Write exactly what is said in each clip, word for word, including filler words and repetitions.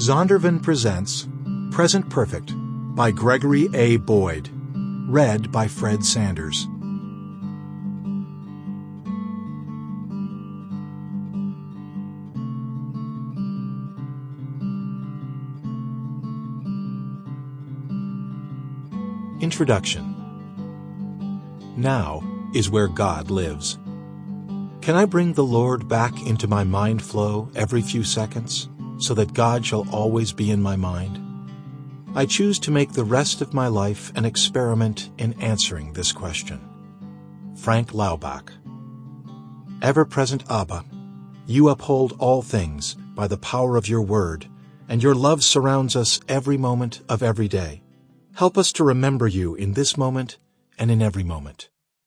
Zondervan presents Present Perfect by Gregory A. Boyd. Read by Fred Sanders. Introduction. Now is where God lives. Can I bring the Lord back into my mind flow every few seconds, so that God shall always be in my mind? I choose to make the rest of my life an experiment in answering this question. Frank Laubach. Ever-present Abba, you uphold all things by the power of your word, and your love surrounds us every moment of every day. Help us to remember you in this moment and in every moment.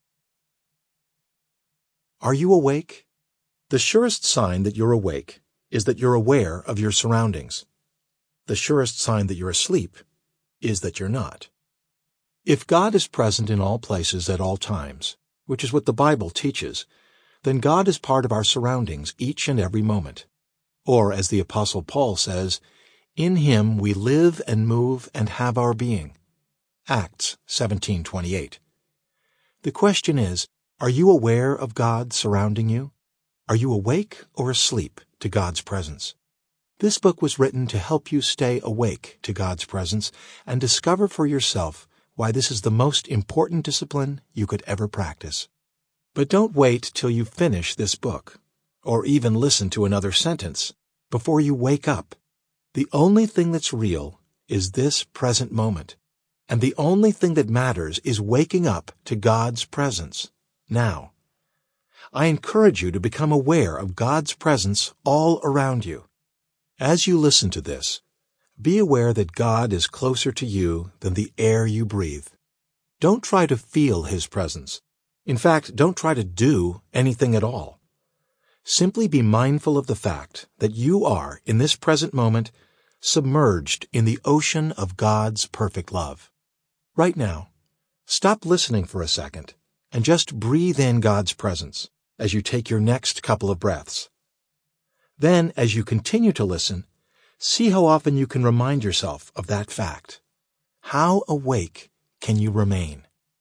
Are you awake? The surest sign that you're awake is that you're aware of your surroundings. The surest sign that you're asleep is that you're not. If God is present in all places at all times, which is what the Bible teaches, then God is part of our surroundings each and every moment. Or, as the Apostle Paul says, in him we live and move and have our being. Acts seventeen twenty-eight. The question is, are you aware of God surrounding you? Are you awake or asleep to God's presence? This book was written to help you stay awake to God's presence and discover for yourself why this is the most important discipline you could ever practice. But don't wait till you finish this book, or even listen to another sentence, before you wake up. The only thing that's real is this present moment, and the only thing that matters is waking up to God's presence, now. I encourage you to become aware of God's presence all around you. As you listen to this, be aware that God is closer to you than the air you breathe. Don't try to feel His presence. In fact, don't try to do anything at all. Simply be mindful of the fact that you are, in this present moment, submerged in the ocean of God's perfect love. Right now, stop listening for a second and just breathe in God's presence as you take your next couple of breaths. Then, as you continue to listen, see how often you can remind yourself of that fact. How awake can you remain?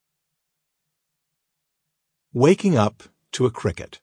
Waking up to a cricket.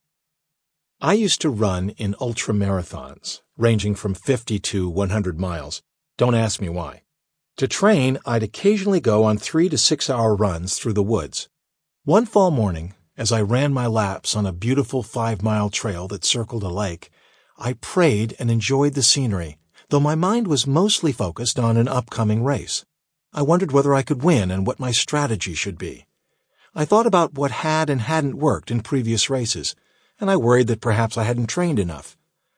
I used to run in ultramarathons, ranging from fifty to one hundred miles. Don't ask me why. To train, I'd occasionally go on three to six hour runs through the woods. One fall morning, as I ran my laps on a beautiful five-mile trail that circled a lake, I prayed and enjoyed the scenery, though my mind was mostly focused on an upcoming race. I wondered whether I could win and what my strategy should be. I thought about what had and hadn't worked in previous races, and I worried that perhaps I hadn't trained enough.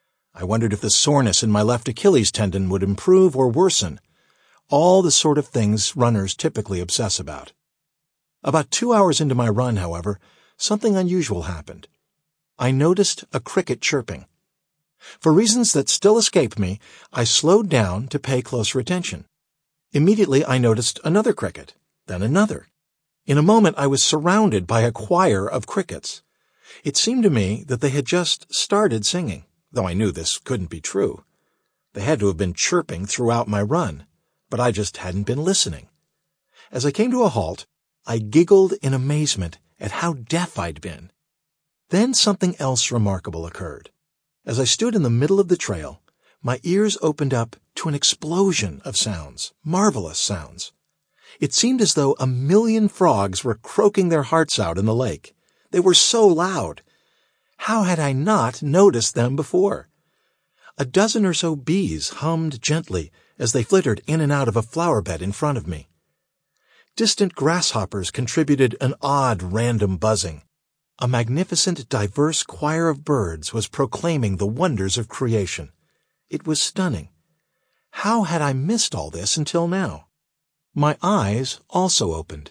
I wondered if the soreness in my left Achilles tendon would improve or worsen. All the sort of things runners typically obsess about. About two hours into my run, however, something unusual happened. I noticed a cricket chirping. For reasons that still escape me, I slowed down to pay closer attention. Immediately I noticed another cricket, then another. In a moment I was surrounded by a choir of crickets. It seemed to me that they had just started singing, though I knew this couldn't be true. They had to have been chirping throughout my run, but I just hadn't been listening. As I came to a halt, I giggled in amazement at how deaf I'd been. Then something else remarkable occurred. As I stood in the middle of the trail, my ears opened up to an explosion of sounds, marvelous sounds. It seemed as though a million frogs were croaking their hearts out in the lake. They were so loud. How had I not noticed them before? A dozen or so bees hummed gently as they flittered in and out of a flower bed in front of me. Distant grasshoppers contributed an odd random buzzing. A magnificent, diverse choir of birds was proclaiming the wonders of creation. It was stunning. How had I missed all this until now? My eyes also opened.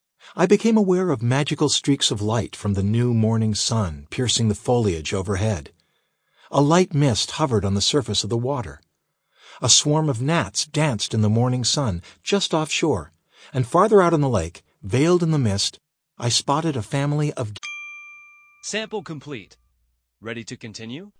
I became aware of magical streaks of light from the new morning sun piercing the foliage overhead. A light mist hovered on the surface of the water. A swarm of gnats danced in the morning sun just offshore, and farther out on the lake, veiled in the mist, I spotted a family of... Sample complete. Ready to continue?